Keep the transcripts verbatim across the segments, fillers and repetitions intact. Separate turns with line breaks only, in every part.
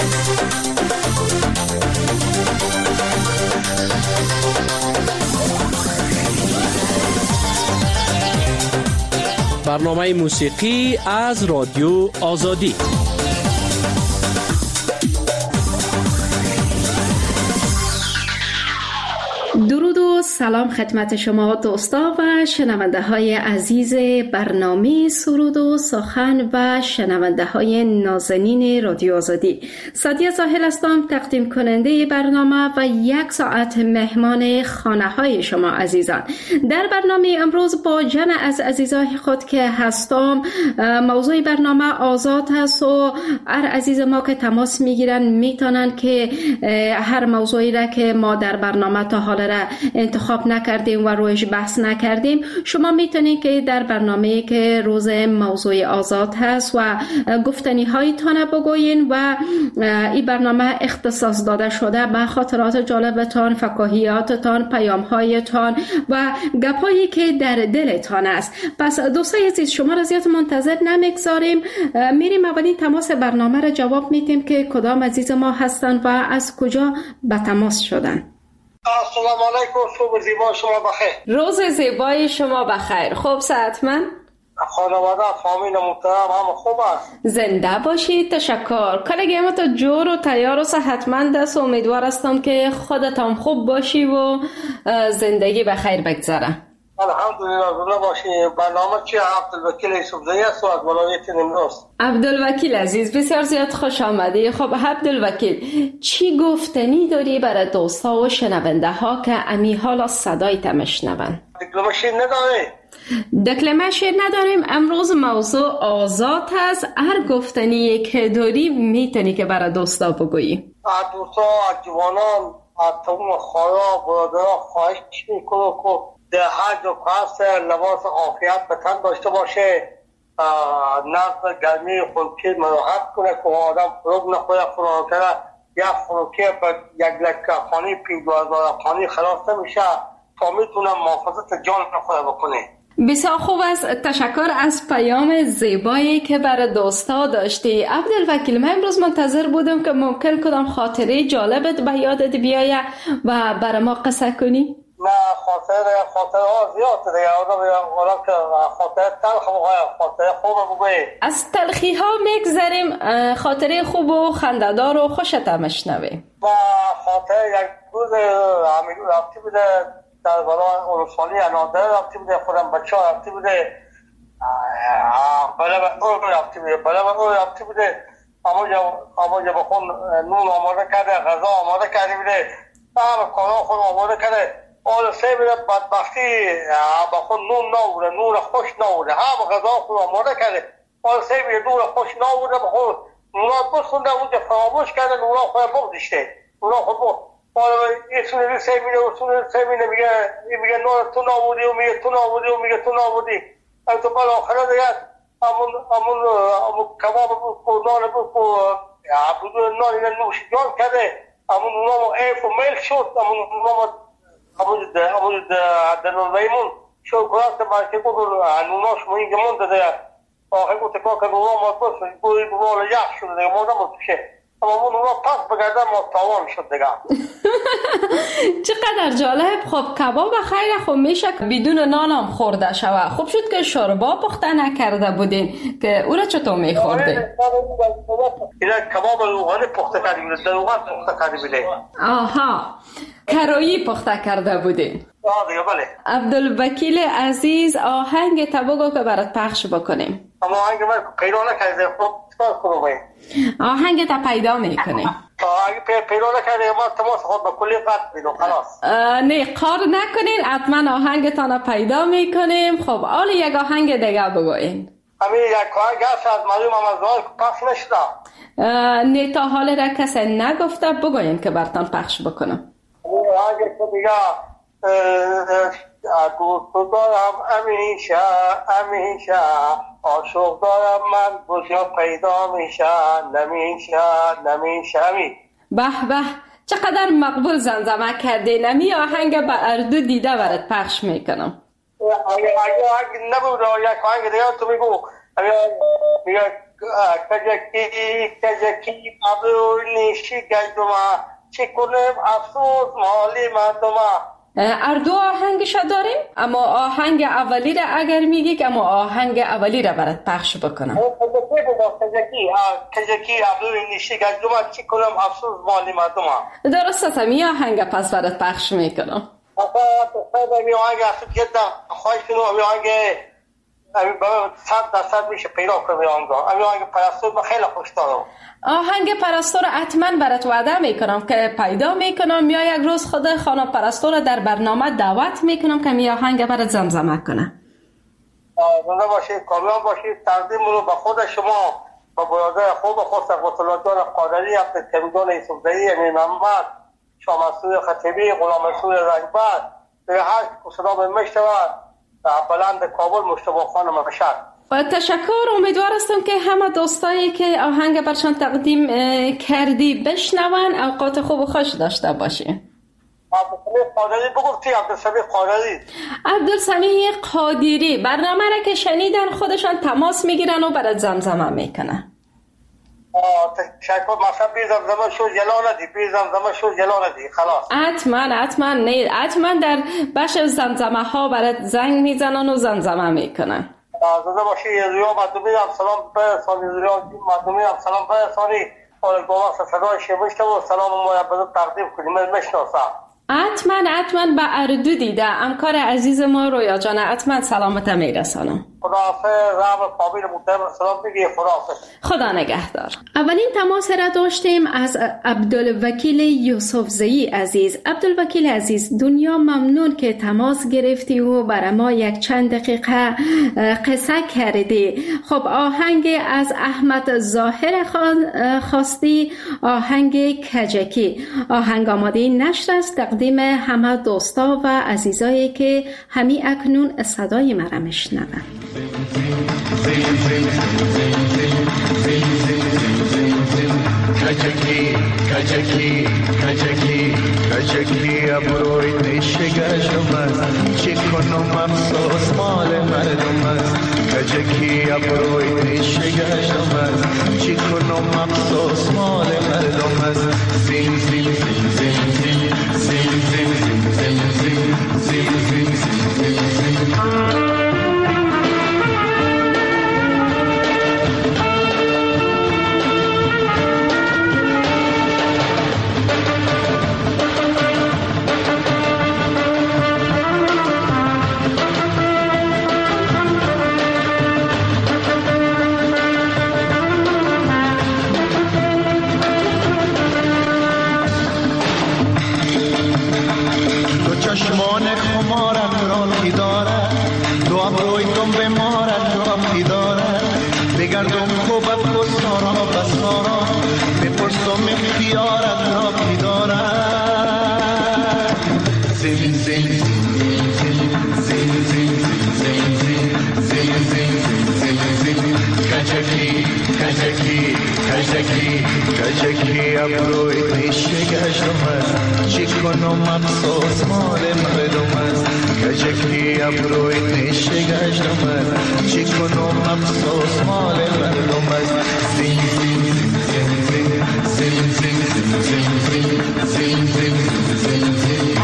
برنامه موسیقی از رادیو آزادی.
درود و سلام خدمت شما دوستا و شنونده های عزیز برنامه سرود و سخن و شنونده های نازنین رادیو آزادی. سادیه زاهل هستم، تقدیم کننده برنامه و یک ساعت مهمان خانه های شما عزیزان. در برنامه امروز با جمع از عزیزای خود که هستم، موضوع برنامه آزاد هست و هر عزیز ما که تماس میگیرن میتونن که هر موضوعی را که ما در برنامه تا حال را انتخاب نکردیم و رویش بحث نکردیم، شما میتونید که در برنامه که روز موضوع آزاد هست و گفتنی هایتان بگوین و این برنامه اختصاص داده شده به خاطرات جالبتان، فکاهیاتتان، پیام هایتان و گپایی که در دلتان است. پس دوستای عزیز، شما را زیاد منتظر نمیگذاریم، میریم اولین تماس برنامه را جواب میدیم که کدام عزیز ما هستند و از کجا به تماس شدن.
السلام علیکم، صبح زیبا شما بخیر.
روز زیبای شما بخیر. خوب صحتمند؟
خانواده فامیل محترم هم خوب است.
زنده باشید. تشکر. کلگی ما تا جور و تیار و صحتمند است و امیدوار هستم که خودت هم خوب باشی و زندگی بخیر بگذره.
الحمدلله. زنده باشی. برنامه چی؟ عبدالوکیل یوسفزئی است و از ولایت نیمروز.
عبدالوکیل عزیز، بسیار زیاد خوش آمدی. خب عبدالوکیل، چی گفتنی داری برای دوستا و شنونده ها که امی حالا صدای تمشنون؟
دکلمه نداری؟
دکلمه شیر نداریم. امروز موضوع آزاد هست. هر گفتنی که داری میتونی که برای دوستا بگویی.
از دوستا، از جوانان، از تمام خواهرها برادرها خواهش میکنم که در هر جا هست لباس عافیت به تن داشته باشه، نفس گرمی خونکی مراحت کنه که آدم فروغ نخوره. خوراکه یک فروکی پر یک لکه خانی پی دو هزار خانی خلاص نمیشه تا میتونم محافظت جان نخوره بکنه.
بسیار خوب است. تشکر از پیام زیبایی که برای دوستا داشتی. عبدالوکیل، من امروز منتظر بودم که ممکن کدام خاطره جالبت به یادت بیایه و برای ما قصه کنی.
نه، خاطر خاطر ها زیاد دیگه. آدم که خاطر تلخ بگوید، خاطر خوب بگوید.
از تلخی ها میگذریم، خاطره خوب و خنده‌دار و خوشت هم شنویم.
و خاطر یک روز همیدون رفتی بوده در برای اولوسانی انادر رفتی بوده، خودم بچه ها رفتی بوده، بله به او رفتی بوده بله به او رفتی بوده اما جا بخون نون آماده کرده، غذا آماده کرده بوده، همه کارا خود آماده کرده. آل سه بوده بدبختی بخون نون نبوده، نون خوش نبوده، همه غذا خود آماده کرده. آل سه بوده نون خوش نبوده، بخون نونا بسونده اونجا فراموش کرده، نونا خود بگذشته، نونا خود بگذشته. حالا یه سونه سه میده و سونه سه میده میگه میگه نور تو نبودی و میگه تو نبودی و میگه تو نبودی. از تو بالا آخره دیگه همون همون همون کباب بود، نان بود، عبدو نان اینه نوش جان کرده. همون نام ایف و میل شد، همون نام همون ده همون ده دنویمون شد کلاس باشه بود نوناش موی گمون داده. آخه گفت که که نونام مطبوع شد، گویی بالا یخ شد دیگه مادم مطبوعه. اما اون اونا پس بگردم ما تاوان شد دیگه.
چقدر جالب. خب کباب خیلی خوب میشه بدون نان هم خورده شوه. خوب شد که شوربا پخته نکرده بودین که او را چطور میخوردین؟
اینا کباب روغنی پخته کردی بوده، روغن پخته کردی بوده.
آها، کرایی پخته کرده بودین.
آه دیگه بله.
عبدالوکیل عزیز، آهنگ تبگو که برات پخش بکنیم.
اما آهنگ من پیدا نکرده، خب چکار کنم؟
آهنگ تا پیدا میکنیم.
آهنگ پیدا نکرده ما تماس خود به کلی قطع بیدو خلاص.
نه قار نکنین، حتما آهنگتان پیدا میکنیم. خب حالا یک آهنگ دیگه بگوین.
همین یک آهنگ هست از معلوم هم از آهنگ پخش نشده.
نه تا حال را کسی نگفته، بگوین که برتان پخش بکنم.
آهنگ که دیگه دوست دارم همیشه همیشه، عاشق دارم من کجا پیدا میشه، نمیشه نمیشه.
به به، چقدر مقبول زمزمه کردی. نمی آهنگ به اردو دیده برات پخش میکنم.
اگه اگه نبود یک آهنگ دیگه تو میگو میگه کجکی کجکی ابرو نیشی گشتما چی کنم افسوس مالی مردما.
اردو آهنگش داریم، اما آهنگ اولی را اگر میگی که اما آهنگ اولی را برات پخش بکنم.
کجکی کجکی کجکی ابرو نیشی گشتما چی کنم افسوس مالی مردما.
درست است، می آهنگ پس برات پخش میکنم.
آقا تو می آهنگ اصلا جدا خواهش کنم، می آهنگ امی برای صد درصد میشه پیدا کنم. امی آهنگ پرستور من خیلی خوش دارم.
آهنگ پرستور حتما برات وعده میکنم که پیدا میکنم، یا یک روز خود خانم پرستور در برنامه دعوت میکنم که می آهنگ برات زمزمه کنه.
زنده باشید، کامیاب باشید. تقدیم رو به خود شما، با برادر خوب خود سقوط جان قادری، عبدالکریم یوسفزئی، امین محمد، شاه منصور خطیبی، غلام رسول رنگبر، به هر صدا به میشنود بلند کابل مصطفی خان مشهد.
و تشکر. امیدوار هستم که همه دوستایی که آهنگ برشان تقدیم کردی بشنون، اوقات خوب و خوش داشته باشی.
عبدالسمیع قادری بگفتی؟ عبدالسمیع قادری
عبدالسمیع قادری برنامه را که شنیدن خودشان تماس میگیرن و برات زمزمه میکنن.
تشکر. مثلا بی زمزمه شو جلا ندی، بی زمزمه شو جلا ندی، خلاص.
حتما حتما نه حتما در بخش زمزمه ها برات زنگ میزنن و زمزمه میکنن.
زنده باشی. رویا مردمی هم سلام برسانی، رویا مردمی هم سلام برسانی. آرک بابا صدای شمشته و سلام ما رو تقدیم کنیم. من میشناسم.
حتما حتما به اردو دیده همکار عزیز ما رویا جان، حتما سلامت میرسانم.
خداحافظ. رب فامیل محترم سلام میگی. خداحافظ.
خدا نگهدار. اولین تماس را داشتیم از عبدالوکیل یوسفزئی عزیز. عبدالوکیل عزیز، دنیا ممنون که تماس گرفتی و برای ما یک چند دقیقه قصه کردی. خب آهنگ از احمد ظاهر خواستی، آهنگ کجکی. آهنگ آماده نشر است تقدیم همه دوستا و عزیزایی که همی اکنون صدای مرا میشنوند.
کجکی کجکی کجکی کجکی ابروی نشگشم است، چی کنم افسوس مال مردم است. کجکی ابروی نشگشم است، چی کنم افسوس مال مردم است. زین زین زین زین زین زین زین زین زین زین زین زین. چشمان خمارت راکی دارد، دو ابروی کن به مارت راکی دارد. بگردم خوبت و سارا و سارا، بپرسم اختیارت راکی دارد. زین زین زین زین زین زین زین زین زین زین زین. کجکی کجکی کجکی کجکی ابروی نشگشم است، چی کنم افسوس مال مردم است. کجکی ابروی نشگشم است، چی کنم افسوس مال مردم است. زین زین زین زین زین زین زین زین زین زین زین.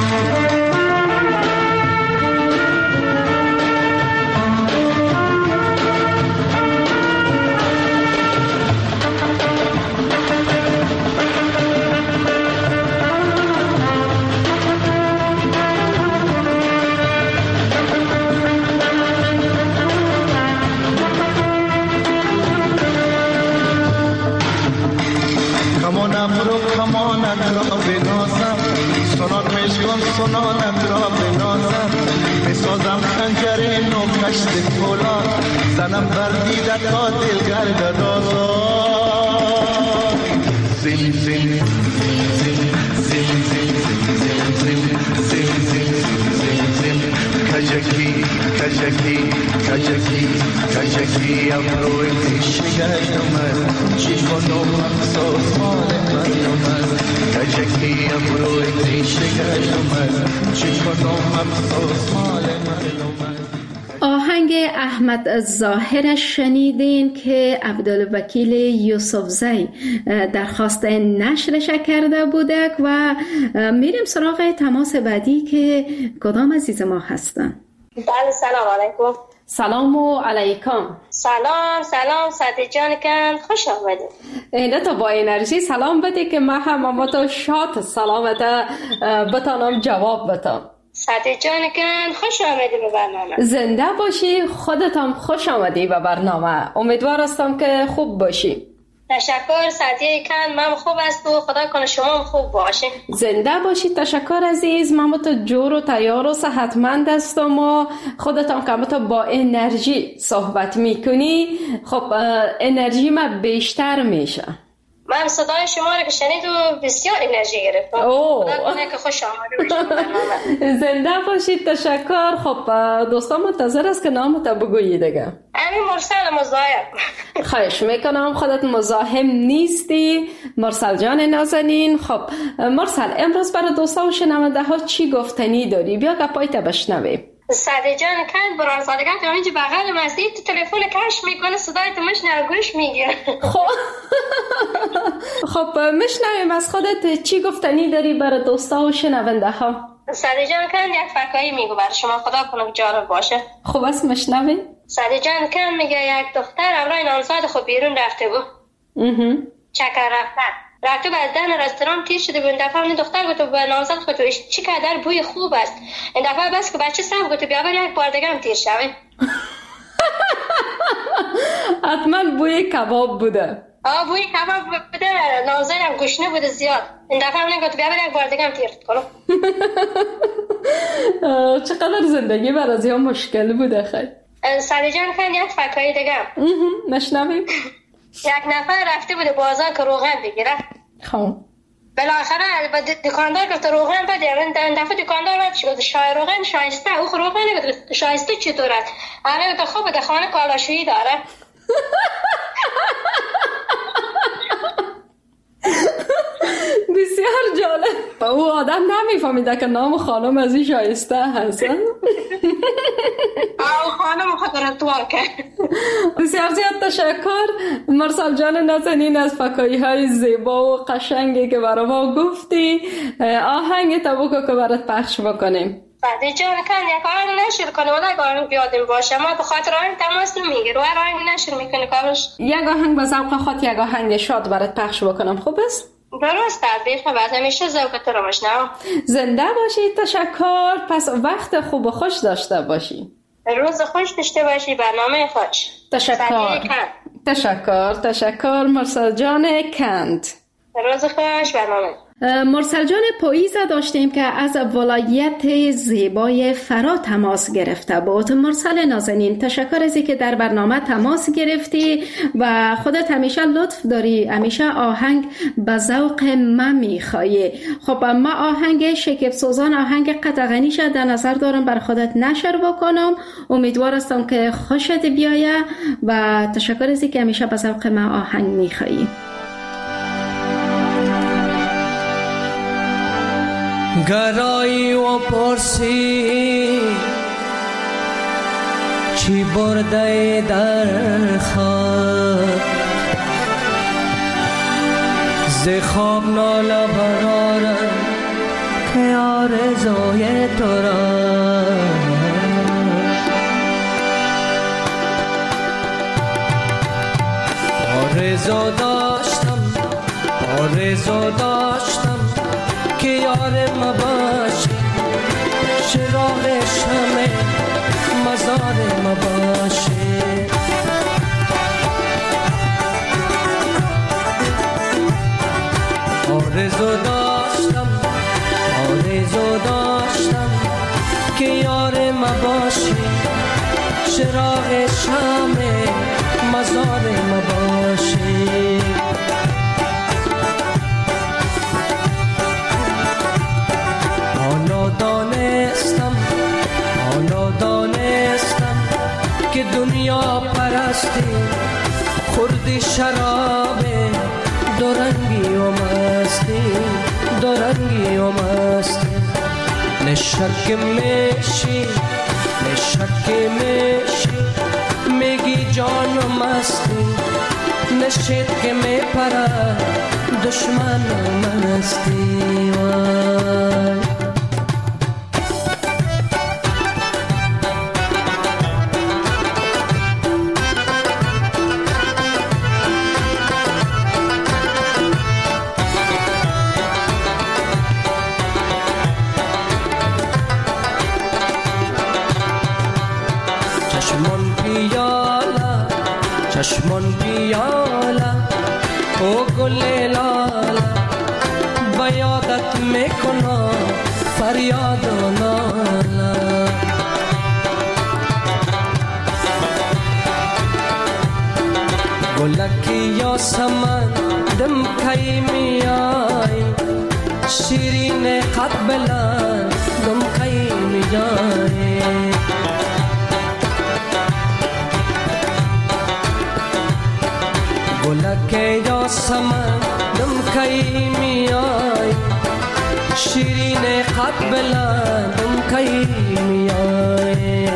سنانت را بنازم، سنانش کن سنانت را بنازم، بسازم خنجر نو کشت فولاد، زنم بر دیده تا دلگرد آزاد. زین زین زین زین زین زین زین زین زین زین زین. کجکی کجکی کجکی کجکی ابروی پیشگشم چی کنم افسوس مال مردم. کجکی ابروی پیشگشم چی کنم افسوس مال مردم.
آهنگ احمد ظاهر شنیدین که عبدالوکیل یوسفزی درخواست نشرش کرده بودک و میریم سراغ تماس بعدی که کدام عزیز ما هستن.
بله سلام علیکم.
سلام و علیکم.
سلام سلام سعدی جان کن خوش آمدید.
اینه تا با انرژی سلام بده که من هم اما تو شاد سلامت بتانم جواب بتام.
سعدی جان کن خوش آمدی به برنامه.
زنده باشی، خودتم خوش آمدی به برنامه. امیدوار هستم که خوب باشی.
تشکر سعدی کن، من خوب است و خدا کنه شما هم خوب باشی.
زنده باشی. تشکر عزیز. من تو جور و تیار و صحتمند هستم و خودتم که تو با انرژی صحبت میکنی، خب انرژی من بیشتر میشه.
من صدای شما رو که شنید و بسیار انرژی گرفتم. خدا کنه که خوش آمده باشید.
زنده باشید. تشکر. خب دوستان منتظر است که نامت بگویی دیگه.
امین مرسل مزاحم.
خواهش میکنم، خودت مزاحم نیستی مرسل جان نازنین. خب مرسل امروز برای دوستان و شنونده ها چی گفتنی داری؟ بیا گپایت بشنویم.
سعدی جان کند برای صادقت همینجا بغل مسجد تو تلفن کش میکنه، صدای تو مشنوه گوش میگیره.
خب خب مشنویم از خودت چی گفتنی داری برای دوستا و شنونده ها.
سعدی جان کند یک فکایی میگو برای شما، خدا کنه جالب باشه.
خب است مشنویم.
سعدی جان کند میگه یک دختر امرای نامزد خود بیرون رفته بود.
اها
چکر رفتن رفته بعد دن رستوران تیر شده بود. این دفعه این دختر گفت به نامزد خود چی قدر بوی خوب است. این دفعه بس که بچه صاحب گفت بیا بر یک بار دیگه هم تیر شوی.
حتما بوی کباب بوده.
آه بوی کباب بوده. نامزد هم گشنه بوده زیاد. این دفعه هم گفت بیا بر یک بار دیگه هم تیر کنم.
چقدر زندگی بر از یا مشکل بوده خیلی.
سعدی جان کن یک فکایی دیگه
نشنویم.
یک نفر رفته بوده بازار که روغن بگیره.
خب
بالاخره با دکاندار گفت روغن بده. این دفعه دکاندار گفت شای روغن شایسته. او روغن گفت شایسته چطور است؟ آره گفت خوب ده خانه کالاشویی داره.
بسیار جالب. او آدم نمیفهمیده که نام خانم از این شایسته هست.
او خانم خود رتوار کرد.
بسیار زیاد تشکر مرسل جان نازنین از فکایی های زیبا و قشنگی که برای ما گفتی. آهنگ تبوکو که برات پخش بکنیم.
بعدی جان کن یک آهنگ نشر کنه ولی یک آهنگ بیادیم باشه. ما به خاطر آهنگ تماس نمیگیر و هر آهنگ نشر میکنه کارش. یک
آهنگ با ذوق خود یک آهنگ شاد برات پخش بکنم. خوب است؟
درست تعریف بعد همیشه ذوق تو رو بشنوم.
زنده باشی. تشکر. پس وقت خوب و خوش داشته باشی.
روز خوش داشته باشی. برنامه خوش.
تشکر. تشکر. تشکر مرسل جان کند.
روز خوش. برنامه
مرسل جان پاییزه داشتیم که از ولایت زیبای فرا تماس گرفته بود. مرسل نازنین تشکر از که در برنامه تماس گرفتی و خودت همیشه لطف داری، همیشه آهنگ به ذوق من میخوایی. خب ما آهنگ شکیب سوزان، آهنگ قطغنیش در نظر دارم بر خودت نشر بکنم. امیدوار هستم که خوشت بیایه و تشکر از که همیشه به ذوق من آهنگ میخوایی.
گرایی و پرسی چی برده در خواب ز خواب ناله برارم که آرزوی تو را آرزو داشتم آرزو داشتم که یار ما باشی چراغ شمع مزار ما باشی آرزو داشتم آرزو داشتم که یار ما باشی چراغ شمع مزار ما باشی دانستم حالا دانستم که دنیا پرستی خوردی شراب دورنگی و مستی دورنگی و مستی نشک میشی نشکی میشی میگی جانم هستی، نشید که میپره دشمن من هستی. وای چشمون پیاله چشمون پیاله او گل لاله با یادت میکنم فریاد و ناله. گلکی یاسمن دم کی میای، شیرین قد بلند دم کی میای. گلک یاسمن دم کی میای، شیرین قد بلند دم کی میای.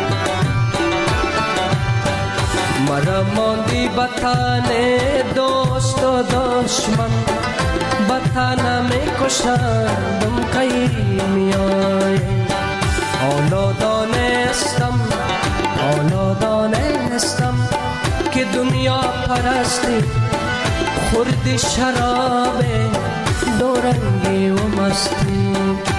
مرا ماندی بطن دوست و دشمن، بطن میکشند دم کی میای. حالا دانستم حالا دانستم که دنیا پرستی خوردی شراب دورنگی و مستی.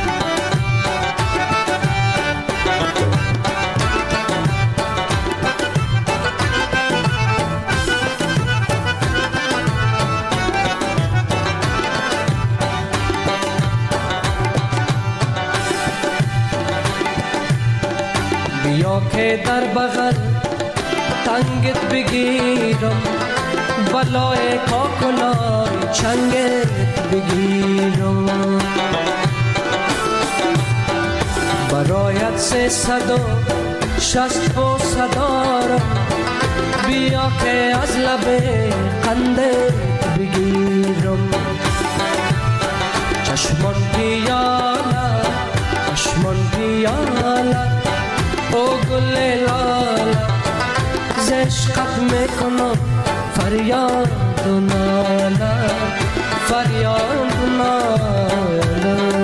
بیا که در بغل تنگت بگیرم، بلای کاکلای چنگت بگیرم. برایت سه صد و شست و صدارم، بیا که از لب قندت بگیرم. چشمان پیاله چشمان پیاله او گل لاله، ز عشقت میکنم فریاد و ناله فریاد و ناله.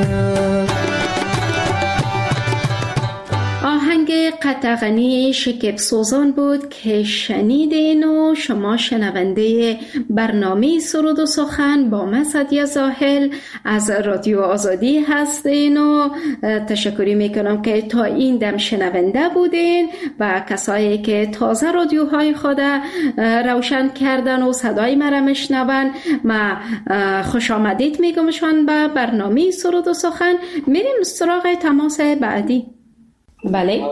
آهنگ قطغنی شکیب سوزان بود که شنیدین و شما شنونده برنامه سرود و سخن با من سعدیه زاهل از رادیو آزادی هستین و تشکری میکنم که تا این دم شنونده بودین و کسایی که تازه رادیوهای خود روشن کردن و صدای مرا میشنون. ما خوش آمدید میگمشان به برنامه سرود و سخن. میریم سراغ تماس بعدی. بله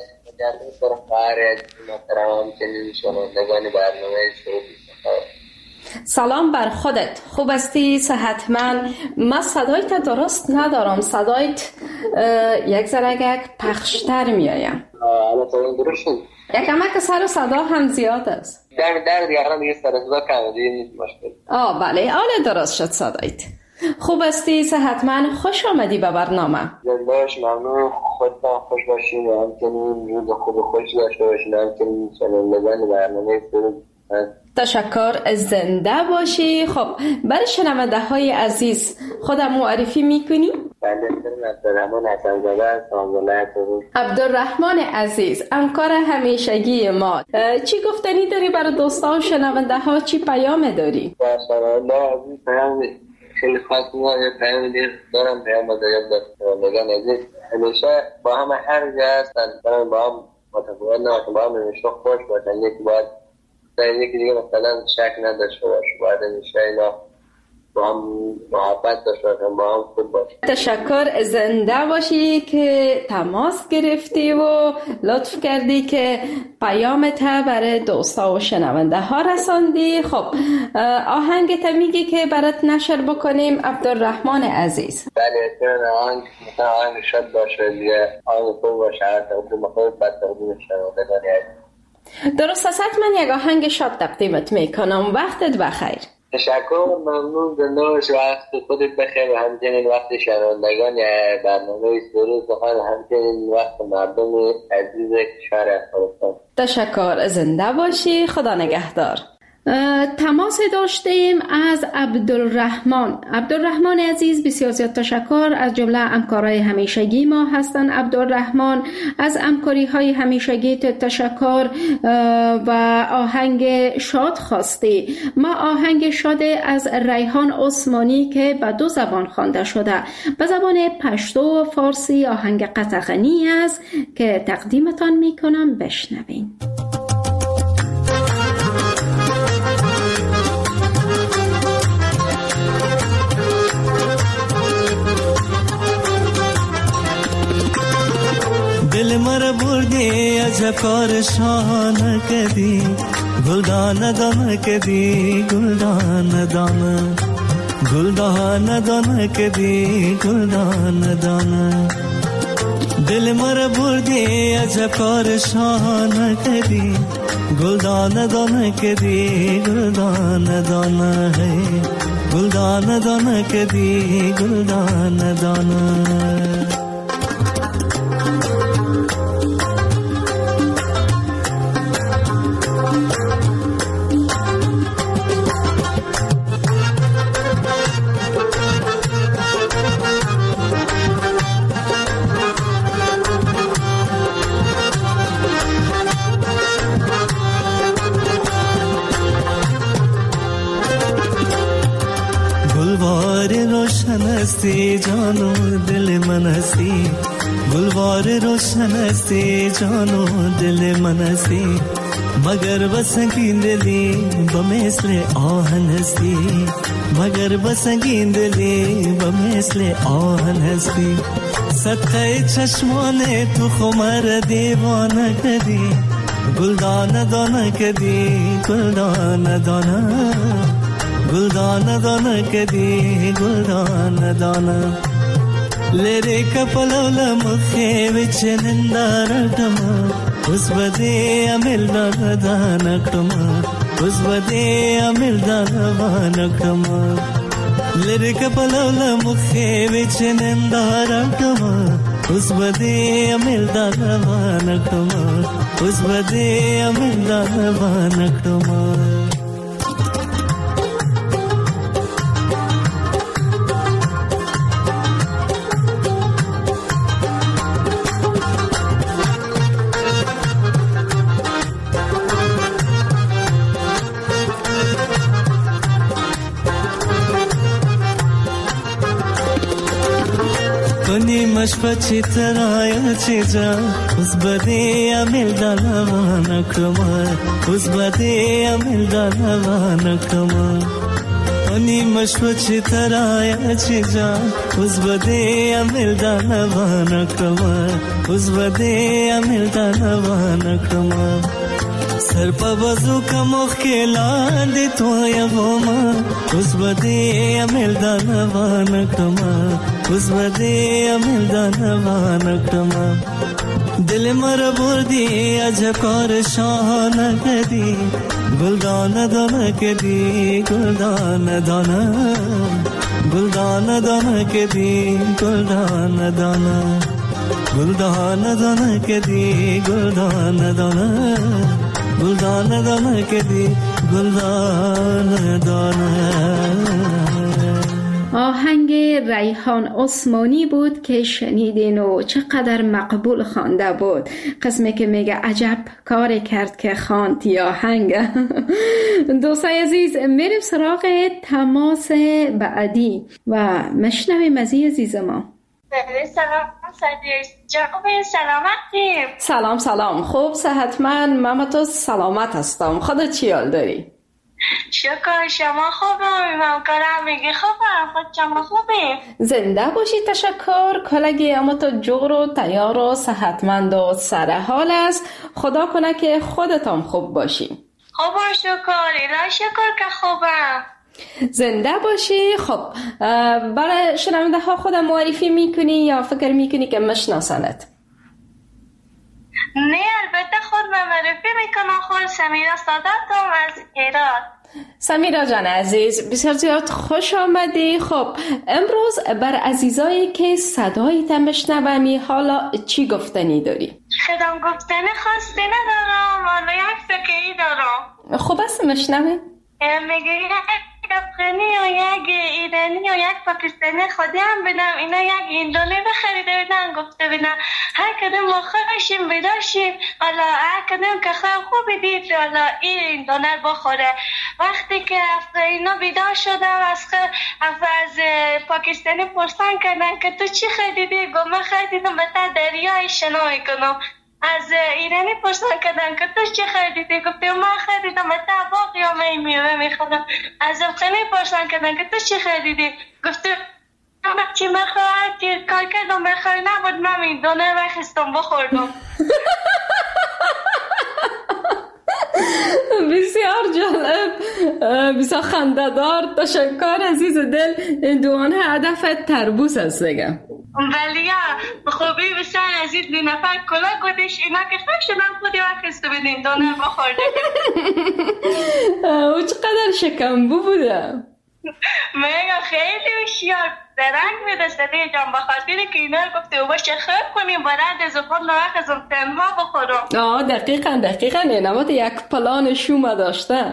سلام بر خودت، خوب استی؟ صحتمند؟ من صدایت درست ندارم، صدایت یک ذره پخشتر میایم. یک کمک سر صدا هم زیاد است.
در در دیگران دیگه سر صدا کم دیگه نیست مشکل.
آه بله، حالا درست شد صدایت. خوب استی؟ صحتمند؟ خوش آمدی به برنامه.
زندهاش ممنون، خودتان خوش باشین و همچنین روز خوب خوش داشته باشین، همچنین شنوندگان برنامه سرود.
تشکر، زنده باشی. خب برای شنونده های عزیز خودم معرفی میکنی؟
بنده اسمم عبدالرحمن حسن‌زاده هستم.
عبدالرحمن عزیز، همکار همیشگی ما، چی گفتنی داری برای دوستان و شنونده ها؟ چی پیام داری؟
باشه عزیز، پیام خیلی خاص میاد، پیام دیر دارم، پیام دارم شنوندگان عزیز همیشه با هم هر جا هستن، با هم متفاوت نباشن، با هم همیشه خوش باشن. یکی باید در یکی دیگه مثلا شک نداشته باشه، باید همیشه اینا با هم محبت داشته باشن، با هم خوب باشه.
تشکر، زنده باشی که تماس گرفتی و لطف کردی که پیامت برای دوستا و شنونده ها رساندی. خب آهنگت میگی که برات نشر بکنیم عبدالرحمن عزیز؟
بله، اتمنان آهنگ مثلا آهنگ شد باشه دیگه، آهنگ خوب باشه، هر تقدیم خود بد تقدیم شنوندگان عزیز.
درست است، من یک آهنگ شاد تقدیمت میکنم. وقتت بخیر.
تشکر، ممنون. زنده‌باش، وقت خودت بخیر و همچنین وقت شنوندگان برنامه سرود سخن، همچنین وقت مردم عزیز کشور افغانستان.
تشکر، زنده باشی، خدا نگهدار. تماس داشتیم از عبدالرحمن. عبدالرحمن عزیز بسیار زیاد تشکر، از جمله همکارای همیشگی ما هستن. عبدالرحمن از همکاری های همیشگی تشکر و آهنگ شاد خواستی. ما آهنگ شاد از ریحان عثمانی که به دو زبان خوانده شده، به زبان پشتو و فارسی، آهنگ قطغنی است که تقدیمتان میکنم، بشنوین.
دل مر بردی از کار شان کدی، گلدان دان کدی، گلدان دان، گلدان دان کدی، گلدان دان. دل مر بردی از کار شان کدی، گلدان دان کدی، گلدان دان ہے، گلدان دان کدی، گلدان دان. हस्ती जानो दिल मन हसी, गुलवार रोशन हस्ती जानो दिल मन हसी, मगर बसंगी दिली बमेसले आहन हस्ती, मगर बसंगी दिली बमेसले आहन हस्ती. सत्य चश्माने तू खुमर दीवाना कदी, गुलदान दाना कदी, गुलदान दाना, गुलदान दाना कदी, गुलदान दाना. लेरे कपलोल मुखे विच निंदारटमा, उस बदे अमिल दानकटमा, उस बदे अमिल दानकटमा. लेरे कपलोल मुखे विच निंदारटमा, उस बदे अमिल दानकटमा, उस बदे अमिल दानकटमा. मशपची तराया चेजा, उस बदे अमिल दानवान क्रमा, उस बदे अमिल दानवान क्रमा. अनि मशपची तराया चेजा, उस बदे अमिल दानवान क्रमा, उस बदे अमिल दानवान क्रमा. सर पर वजू का मुख्ला दे तो या बोमा, उस बदे अमिल दानवान क्रमा, उस बदे अमिल दानवान क्रमा. दिल मर बुर्दी अजकर शान कदी, गुलदान दाना कदी, गुलदान दाना, गुलदान दाना कदी, गुलदान दाना, गुलदान दाना कदी, गुलदान दाना, गुलदान दाना कदी, गुलदान दाना.
آهنگ ریحان عثمانی بود که شنیدین و چقدر مقبول خوانده بود. قسمی که میگه عجب کار کرد که خواند یا آهنگ. دوستای عزیز، میریم سراغ تماس بعدی و مشنویم از این عزیز ما.
سلام جناب، سلامتی؟
سلام سلام، خوب صحتمند، من تو سلامت هستم. خودت چی حال داری؟
شکر، شما خوبم؟ همکارم میگه خوبم، خود شما خوبی؟
زنده باشی، تشکر. کلگی اما تو جور و تیار و صحتمند و سرحال است. خدا کنه که خودتان خوب باشی.
خوبم شکر، الهی شکر که خوبم.
زنده باشی. خب برای شنونده ها خودم معرفی میکنی یا فکر میکنی که مشناسنت؟
نه البته خود من معرفی میکنم. خود سمیرا ساداتم از ایران.
سمیرا جان عزیز، بسیار زیاد خوش آمدی. خب امروز بر عزیزایی که صدایت میشنومی حالا چی گفتنی داری؟
خدام گفتن خاصی ندارم، حالا یک فکری دارم.
خب بس میشنوی؟
میگه یک افغانی و یک ایرانی و یک پاکستانی خودی هم بدم، اینا یک ایندونه بخریده بدن، گفته بدن هر کدوم ما خوشیم بداشیم، حالا هر کدوم که خواه خوبی دید حالا این ایندونه بخوره. وقتی که اینا بیدار شدم از از پاکستانی پرسان کردن که تو چی خریدی؟ گفت من خریدم بتا دریای شنا میکنم. از ایرانی پرسان کردن که تو چی خریدی؟ گفتم من خریدم بتا باقی و می میوه میخورم. از افغانی پرسان کردن که تو چی خریدی؟ گفتم من چی مخواهد که کار کردم بخواه نبود، من این دونه بخستم بخوردم.
بسیار جالب، بسیار خنده‌دار. تشکر عزیز دل. این دوانه هدف تربوز است دیگه.
ولی خوبی بسیار عزیز دو نفر کلا گودش اینا که خوش شدن خودی وقت است بدین دونه بخورده.
او چقدر شکمبو بوده.
میگه خیلی هوشیار درنگ میده صدیق جان، بخاطر که اینا گفته او باشه خیلی کنیم برای زبان نوخ از تنها بخورم.
آه دقیقا دقیقا نمات یک پلان شوم داشته.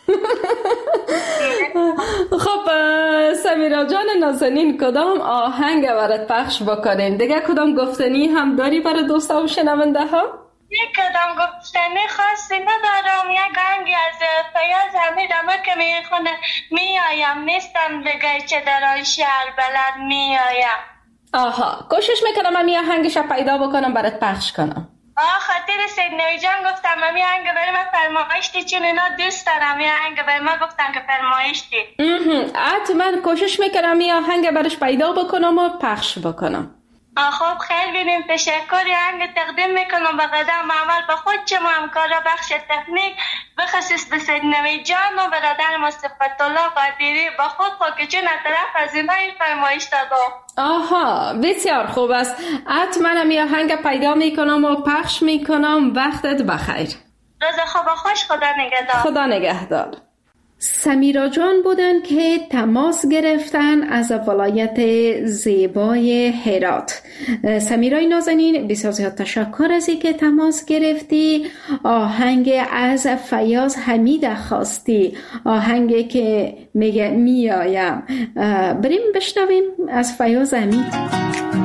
خب سمیرا جان نازنین، کدام آهنگ برات پخش بکنیم؟ دیگه کدام گفتنی هم داری برای دوستا و شنونده ها؟
یک کدام گفتنی خاصی ندارم، یک آهنگی از فیاض حمید اما که میخونه میایم نیستم بگه چه در آن شهر بلد میایم.
آها، کوشش میکنم من آهنگش پیدا بکنم برات پخش کنم.
آه خاطر سید نوی جان گفتم من می آهنگ برای من فرمایشتی، چون اینا دوست دارم می آهنگ برای من گفتن که فرمایشتی.
حتما کوشش میکنم می آهنگ برش پیدا بکنم و پخش بکنم.
آه خب خیلی بینیم، تشکری آهنگ تقدیم میکنم به قدم عمل به خود چما همکارا بخش تکنیک بخصیص به سید نوی جان و برادر ما صفت الله قادری با خود خود که چون طرف از اینا این فرمایش دادم.
آها بسیار خوب است، حتما می آهنگ پیدا میکنم و پخش میکنم. وقتت بخیر.
روز خوب خوش، خدا نگهدار.
خدا نگهدار. سمیرا جان بودن که تماس گرفتن از ولایت زیبای هرات. سمیرای نازنین بسیار زیاد تشکر از اینکه تماس گرفتی. آهنگ از فیاض حمید خواستی، آهنگی که میگه میایم. بریم بشنویم از فیاض حمید.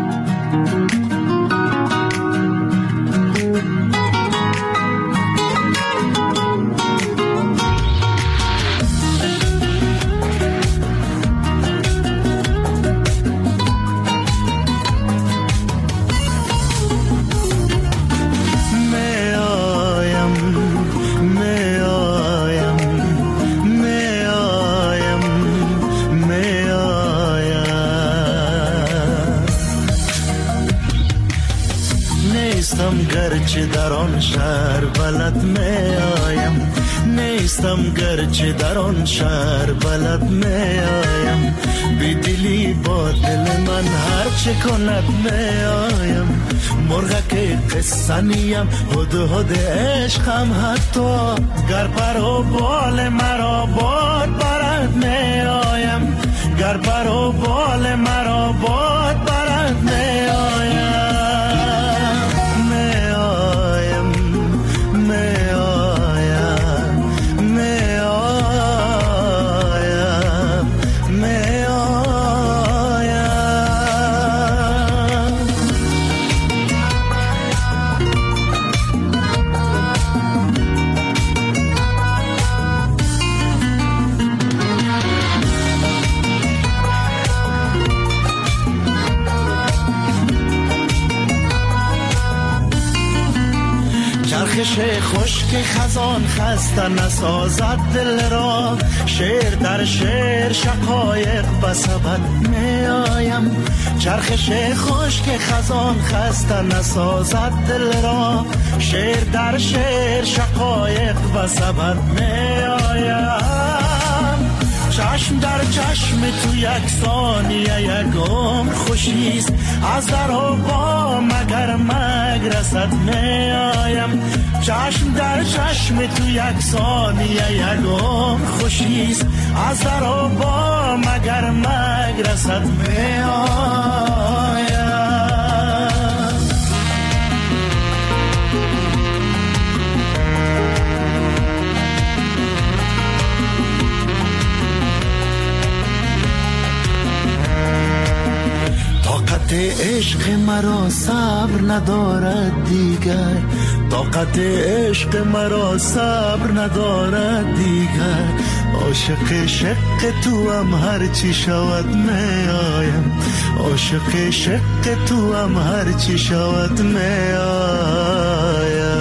گرچه در آن شهر بلد می آیم، نیستم گرچه در آن شهر بلد می آیم، بی دلی با دل من هر چه کند می آیم، مرغک قصه نیم هد هد عشقم، حتی گر پر و بال مرا باد برد می آیم، گر پر و بال مرا باد برد می آیم. خشک خزان خسته نسازد دل را، شعر در شعر شقایق بسبب می آیم، چرخش خشک خزان خسته نسازد دل را، شعر در شعر شقایق بسبب می آیم، چشم در چشم تو یک ثانیه یک عمر خوشیست. از در و با مگر مگرست میایم. چشم در چشم تو یک ثانیه یک عمر خوشیست. از در و با مگر مگرست میایم. طاقت عشق مرا صبر ندارد دیگر. طاقت عشق مرا صبر ندارد دیگر. عاشق شق تو هم هر چی شود میایم. عاشق شق تو هم هر چی شود میایم.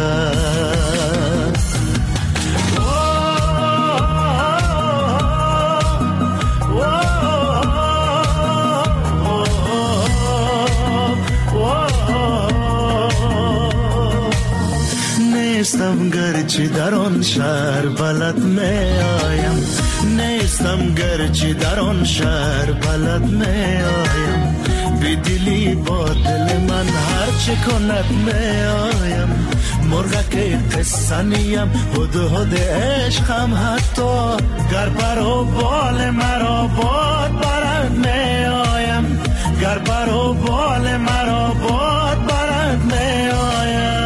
نیستم گرچه در آن شهر بلد می آیم. نیستم گرچه در آن شهر بلد می آیم. بی دلی با دل من هر چه کند می آیم. مرغک قصه نیم هد هد عشقم حتی گر پر و بال مرا باد برد می آیم. گر پر و بال مرا باد برد می آیم.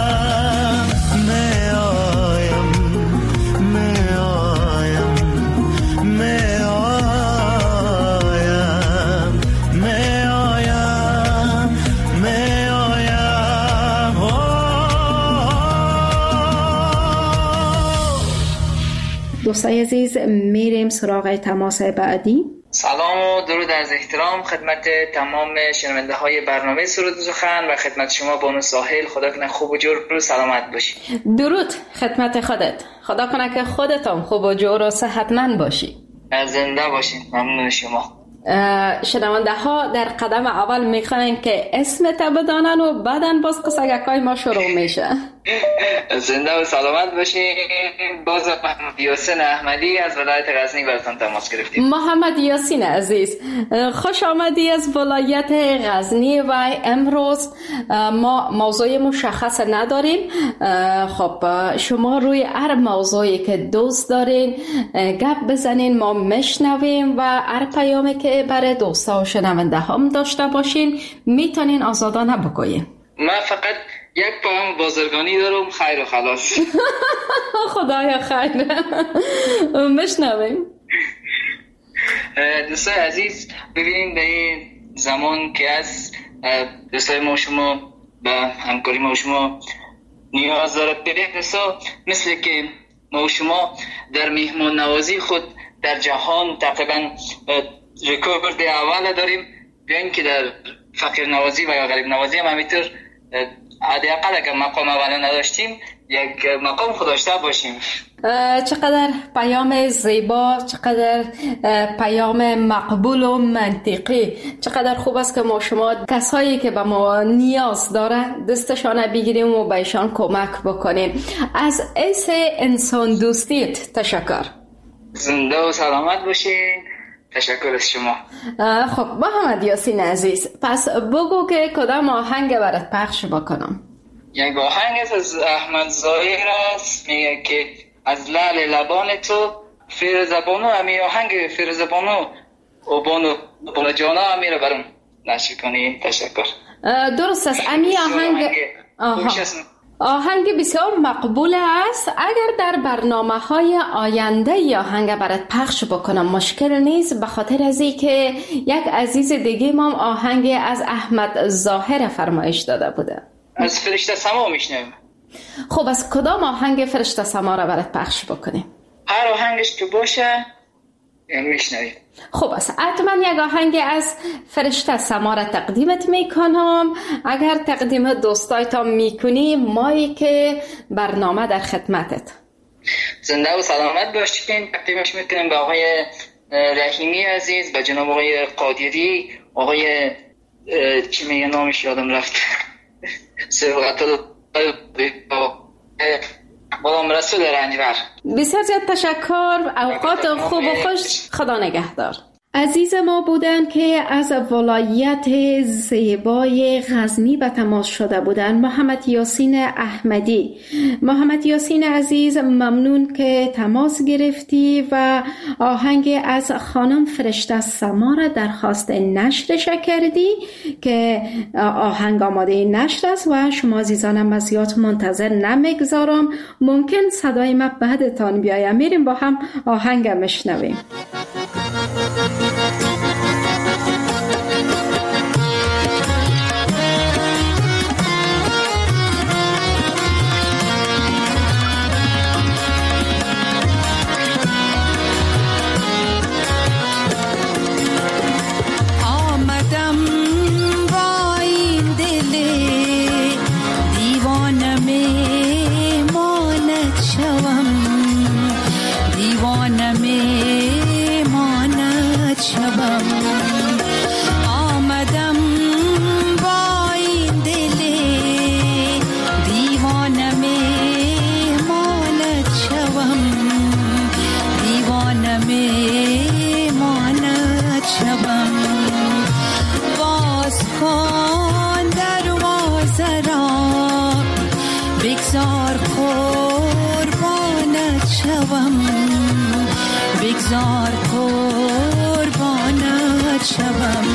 دوستای عزیز، میریم سراغ تماس بعدی.
سلام و درود از احترام خدمت تمام شنونده های برنامه سرود و سخن و خدمت شما بانو ساحل. خدا کنه خوب و جور و سلامت باشی.
درود خدمت خودت. خدا کنه که خودتان خوب و جور و صحتمند باشی.
زنده باشین. ممنون شما.
شنونده ها در قدم اول میخواین که اسمت بدانن و بعدن باز قصگکای ما شروع میشه.
زنده و سلامت باشین. باز محمد یاسین احمدی از ولایت غزنی براتون تماس گرفتیم.
محمد یاسین عزیز، خوش آمدی از ولایت غزنی و امروز ما موضوع مشخص نداریم. خب شما روی هر موضوعی که دوست دارین گپ بزنین، ما میشنویم و هر پیامی که برای دوستا و شنونده هم داشته باشین میتونین آزادانه بگوین.
من فقط یک پیام بازرگانی دارم، خیر و خلاص.
خدایا خیر. میشنویم.
دوستای عزیز، ببینید به این زمان که از دوستای ما شما به همکاری ما شما نیاز داره. ببینید دوستا، مثل که ما شما در مهمان نوازی خود در جهان تقریبا رکورد اول داریم. بیاین که در فقیر نوازی و یا غریب نوازی هم همینطور حداقل اگر مقام اول نداشتیم یک مقام خود داشته باشیم.
چقدر پیام زیبا، چقدر پیام مقبول و منطقی. چقدر خوب است که ما شما کسایی که به ما نیاز داره دستشان بگیریم و بهشان کمک بکنیم. از ایس انسان دوستیت تشکر.
زنده و سلامت باشین. تشکر از شما.
خب محمد یاسین عزیز، پس بگو که کدام آهنگ برات پخش بکنم.
یک آهنگ از احمد ظاهر است، میگه که از لعل لبان تو فیر زبانو. همین آهنگ فیر زبانو و بانو بانو جانا همیره برام نشر کنی. تشکر.
درست است. همین آهنگ آهنگ بسیار مقبول است. اگر در برنامه های آینده یا آهنگ برات پخش بکنم مشکل نیست، به خاطر از این که یک عزیز دیگه ما آهنگ از احمد ظاهر فرمایش داده بوده.
از فرشته سما میشنویم.
خب از کدام آهنگ فرشته سما را برات پخش بکنیم؟
هر آهنگش که باشه میشنویم.
خب است، حتما یک آهنگ از فرشته سما را تقدیمت میکنم. اگر تقدیم دوستایتان میکنی، مایی که برنامه در خدمتت.
زنده و سلامت باشین. تقدیمش میکنیم به آقای رحیمی عزیز، به جناب آقای قادری، آقای چی میگه نامش یادم رفت، سبقت غلام رسول رنجبر.
بسیار زیاد تشکر. اوقات خوب و خوش. خدا نگهدار. عزیز ما بودند که از ولایت زیبای غزنی به تماس شده بودند. محمد یاسین احمدی. محمد یاسین عزیز، ممنون که تماس گرفتی و آهنگ از خانم فرشته سما را درخواست نشرش کردی که آهنگ آماده نشر است و شما عزیزانم از زیاد منتظر نمیگذارم. ممکن صدای ما بعدتان بیاید. میریم با هم آهنگ مشنویم.
بگذار قربانت شوم.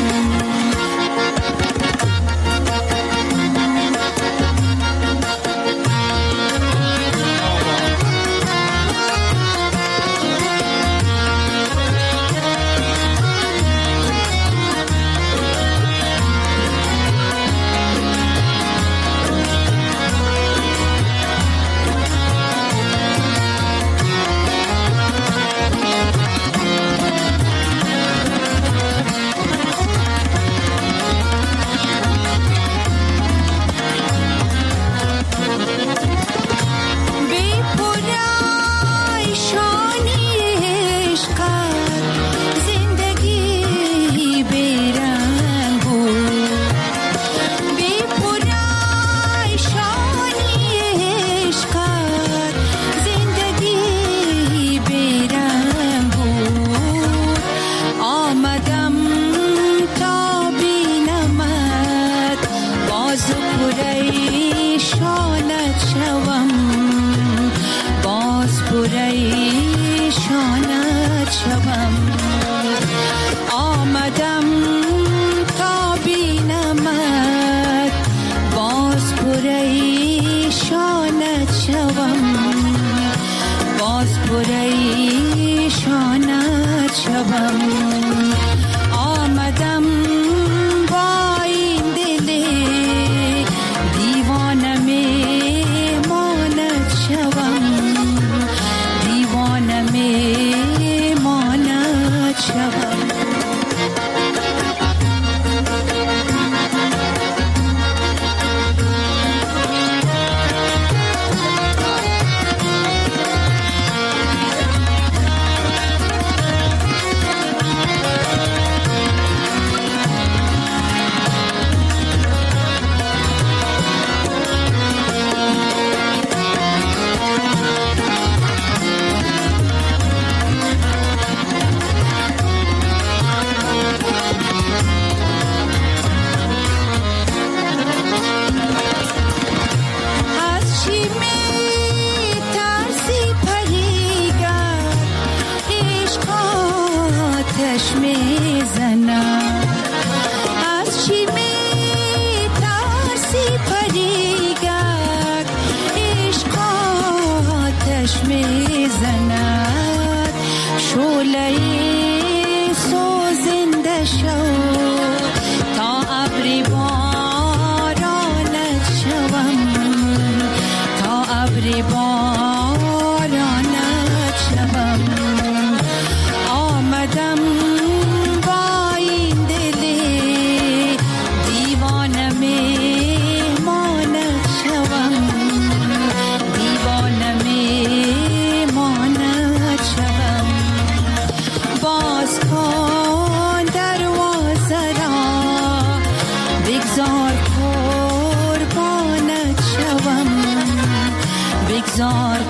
بگذار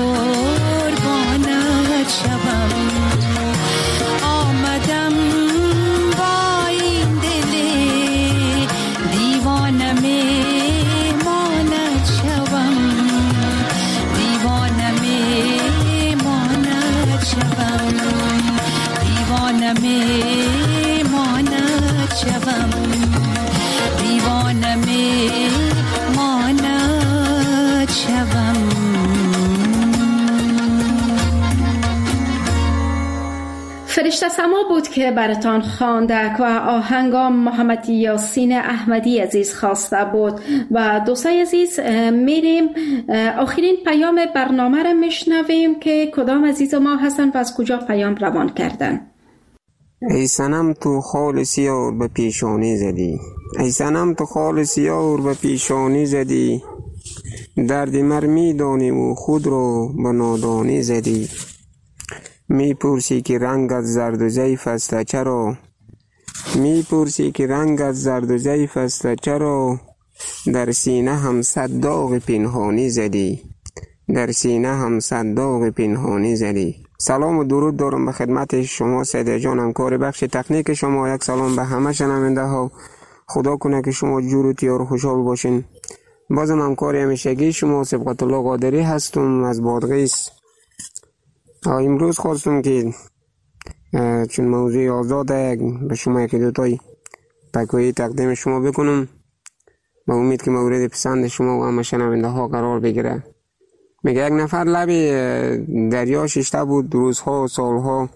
قربانت شوم. آمدم با این دل دیوانه مهمانت شوم. دیوانه مهمانت شوم. دیوانه مهمانت شوم. دیوانه مهمانت شوم.
فرشته سما بود که براتان خواندک و آهنگام محمد یاسین احمدی عزیز خواسته بود. و دوستای عزیز میریم آخرین پیام برنامه را میشنویم که کدام عزیز ما هستن و از کجا پیام روان کردن.
ای صنم تو خال سیار به پیشانی زدی. ای صنم تو خال سیار به پیشانی زدی. درد مر میدانی و خود رو به نادانی زدی. میپرسی که رنگت زرد و ضعیف است چرا. میپرسی که رنگت زرد و ضعیف است چرا. در سینه هم صد داغ پنهانی زدی. در سینه هم صد داغ پنهانی زدی. سلام و درود دارم به خدمت شما سیده جان، همکار بخش تکنیک شما. یک سلام به همه شنونده ها. خدا کنه که شما جور و تیار و خوشحال باشین. بازم همکار همیشگی شما سبقت الله قادری هستم از بادغیس. امروز خواستم که چون موضوع آزاده به شما یکی دوتای تکویی تقدیم شما بکنم. با امید که مورد پسند شما و همه شنونده ها قرار بگیره. میگه یک نفر لب دریا ششته بود روزها و سالها.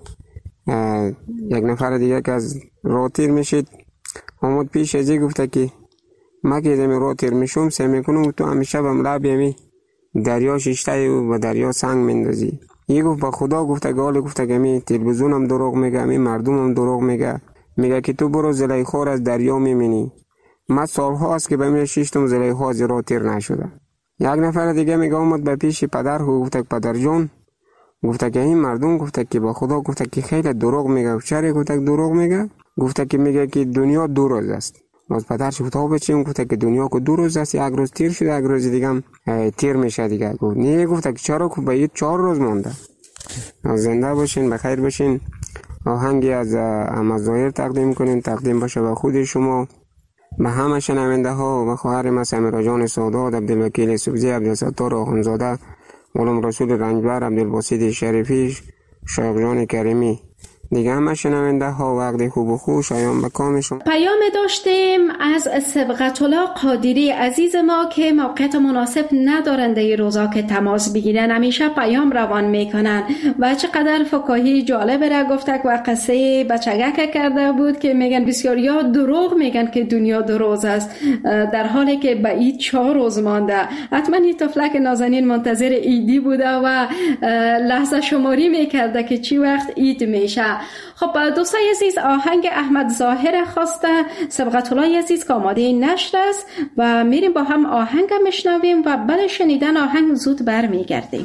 یک نفر دیگه که از راه تیر میشید آمد پیش ازی گفته که ما که زمین راه تیر میشم سعی میکنم تو همیشه به لب یمی دریا ششته و دریا سنگ مندازی. یه گفت با خدا گفته گاله گفته که می تلویزیون هم دروغ میگه، می مردم هم دروغ میگه. میگه که تو برو زلیخا را از دریا میبینی. من سالها است که به من شیشتم زلیخا از راه تیر نشده. یک نفر دیگه میگه اومد به پیش پدر و گفته پدر جان گفته که این مردم گفته که با خدا گفته که خیلی دروغ میگه. چرا گفته دروغ میگه؟ گفته که میگه که دنیا دو روز است. باز پدرش گفته بچیم گفته که دنیا کو دو روز است، یک روز تیر شده یک روز دیگه هم تیر میشه دیگه. گفت نه گفته که چرا کو به چهار روز مونده. زنده باشین، بخیر باشین. آهنگی از امازایر تقدیم کنین، تقدیم باشه به خود شما، به همه شنونده ها و خواهر ما سمیرا جان سادات، عبدالوکیل سبزی، عبدالستار آخوندزاده، غلام رسول رنجبر، عبدالباسط شریفی، شایق جان کریمی، دیگه همه شنونده ها وقت خوب و خوش شایان بکام شما.
پیام داشتیم از سبقت الله قادری عزیز ما که موقعیت مناسب ندارند در روزا که تماس بگیرن، همیشه پیام روان میکنن و چقدر فکاهی جالب را گفتک و قصه بچگک کرده بود که میگن بسیاریا دروغ میگن که دنیا دو روز است در حالی که به عید چهار روز مانده. حتما این طفلک نازنین منتظر عیدی بوده و لحظه شماری میکرده که چی وقت عید میشه. خب دوستای عزیز آهنگ احمد ظاهر خواسته سبقت الله عزیز که آماده نشر است و میریم با هم آهنگ میشنویم و بعد شنیدن آهنگ زود برمیگردیم.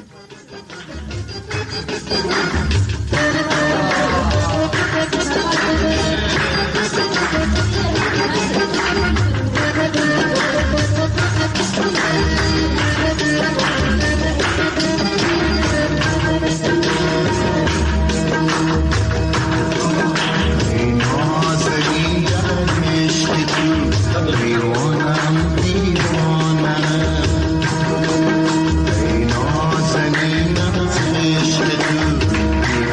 ای نازنین عشق تو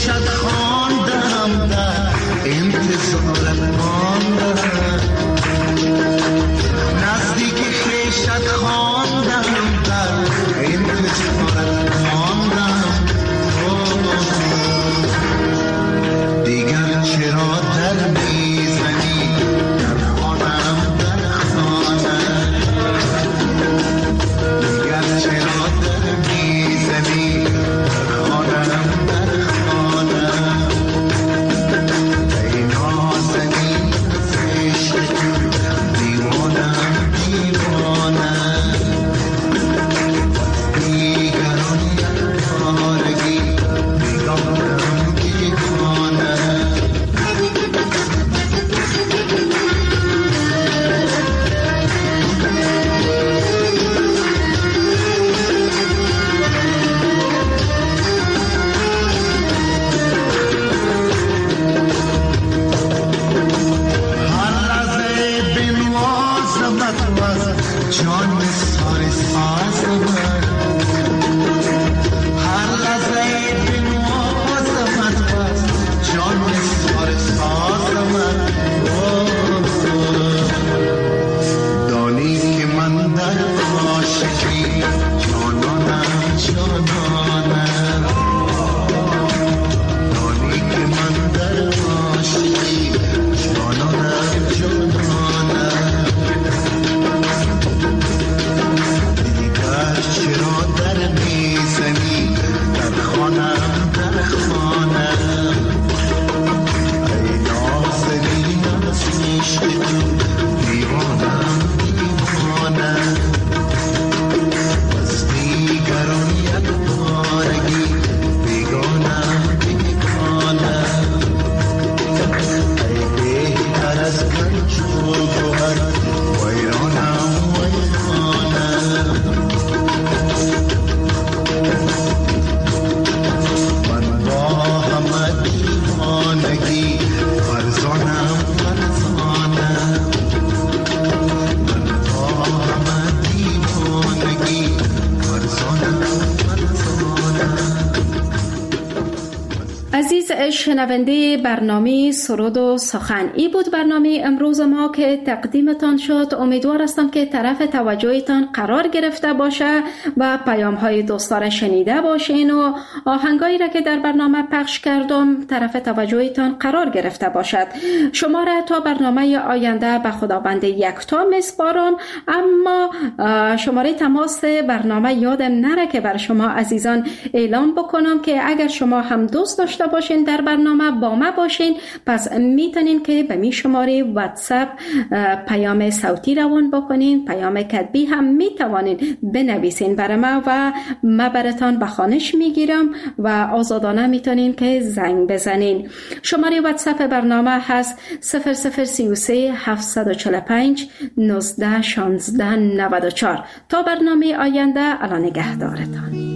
خیشت خواندم در انتظارت ماندم نزدیک خیشت خواندم در انتظارت ماندم دیگر چرا در میزنی در خانم در خانه دیگر چرا در میزنی در خانم در خانه ای نازنین عشق دیوانم دیوانه دیگران یکبارگی بیگانم بیگانه جان سار ساز من هر لحظه بنوازمت بس جان سار ساز من دانی که من در عاشقی جانانم جانانم دانی که من در عاشقی جانانم جانانم چرا در میزنی در خانم در خانم ای نازنین از عشق تو دیوانم دیوانم از دیگران یکبارگی بیگانم بیگانم ای بهتر از گنج و گوهر ویرانم ویرانم من با همه دیوانگی فرزانم فرزانم من با همه دیوانگی فرزانم فرزانم.
عزیز شنونده برنامه سرود و سخن، ای بود برنامه امروز ما که تقدیمتان شد. امیدوار هستم که طرف توجهتان قرار گرفته باشه و پیام های دوستان شنیده باشین و آهنگایی را که در برنامه پخش کردم طرف توجهتان قرار گرفته باشد. شما را تا برنامه آینده به خداوند یکتا میسپارم، اما شماره تماس برنامه یادم نره که بر شما عزیزان اعلام بکنم که اگر شما هم دوست داشته باشین در برنامه با ما باشین، پس میتونین که به می شماره واتساپ پیام صوتی روان بکنین، پیام کتبی هم میتوانین بنویسین برای ما و ما براتان به خوانش میگیرم و آزادانه میتونین که زنگ بزنین. شماره واتساپ برنامه هست صفر صفر سی و سه هفتصد و چهل و پنج نوزده شانزده نود و چهار. تا برنامه آینده، الان نگهدارتان.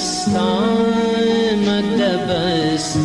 دستان مکتب است.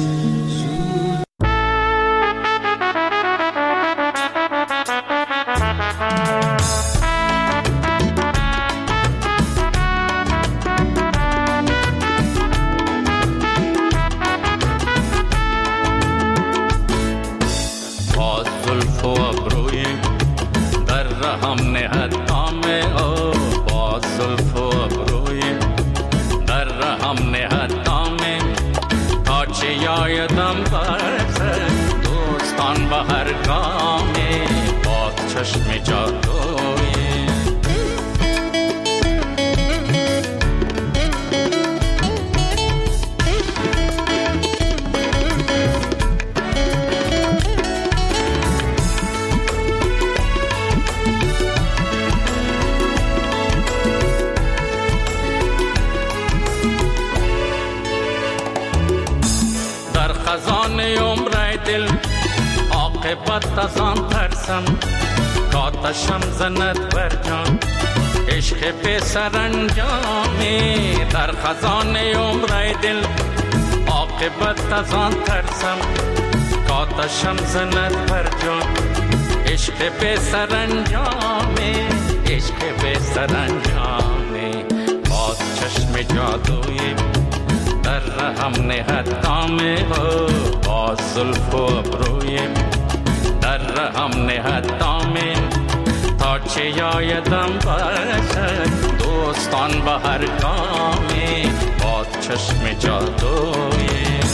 عاقبت از آن ترسم کاتشم زند بر جان عشق به سرانجامی در خزان عمر دل عاقبت از آن ترسم کاتشم زند بر جان عشق به سرانجامی عشق به سرانجامی باز چشم جادوی در رحم نهد دامه باز زلف و ابروی در رحم نهد دامه تا چه یایدم باشد دوستان به هر گامی باز چشم جادوی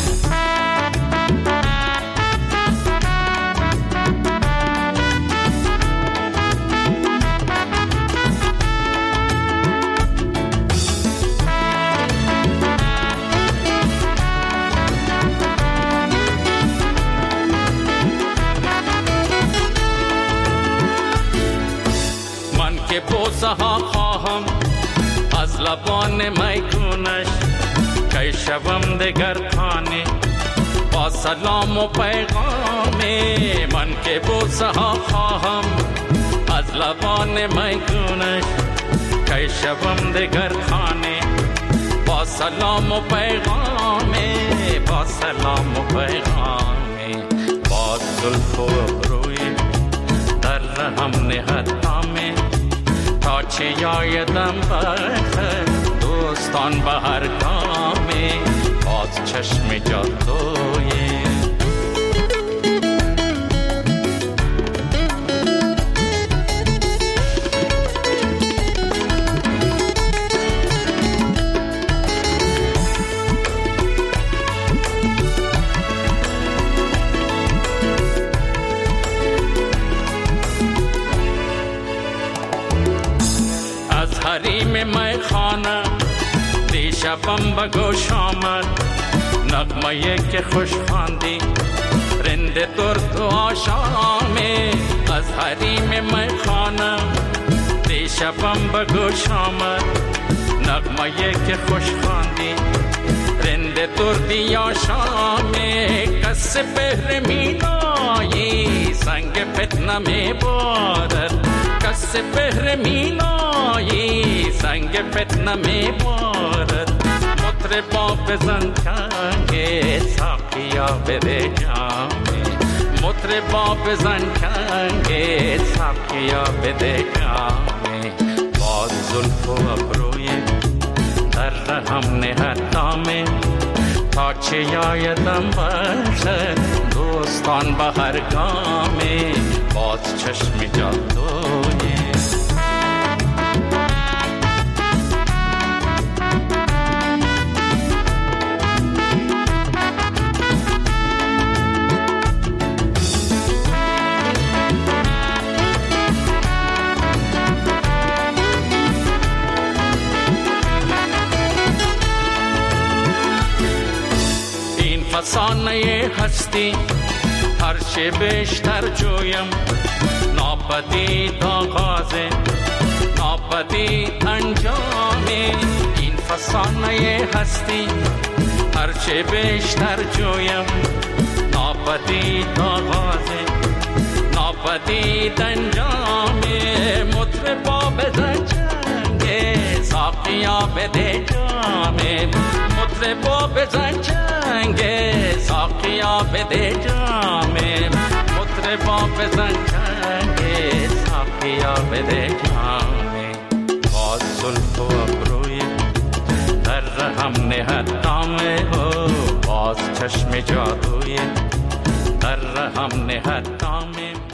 بوسه ها خواهم از لبان میگونش که شوم دگر خانه با سلام و پیغامی من که بوسه ها خواهم از لبان میگونش که شوم دگر خانه با سلام و پیغامی با سلام و پیغامی با زلف و ابروی در رحم نهد دامه تا چه یایدم بخت دوستان به هر گامی باز چشم جادوی حریم می خانه دیشبم به گوش آمد نغمه که خوش خواندی رند درد و آشامی از حریم می خانه دیشبم به گوش آمد نغمه که خوش خواندی رند دردی آشامی کس بهر مینایی سنگ فتنه می بارد کس بهر مینایی سنگ فتنه می بارد مطربا بزن چنگ ساقیا بده جامی مطربا بزن چنگ ساقیا بده جامی باز زلف و ابروی در رحم نهد دامه تا چه یایدم باشد دوستان به هر گامی باز چشم جادوی فسانه هستی هر چه بیشتر جویم ناپدید آغاز ناپدید انجامی این فسانه هستی هر چه بیشتر جویم ناپدید آغاز ناپدید انجامی مطربا بزن چنگ ساقیا بده جام جامه مطربا بزن چنگه ساقیا بده جامه مطربا بزن چنگه ساقیا بده جامه باز زلف و ابروی در رحم نهد دامه باز چشم جادوی در رحم نهد دامه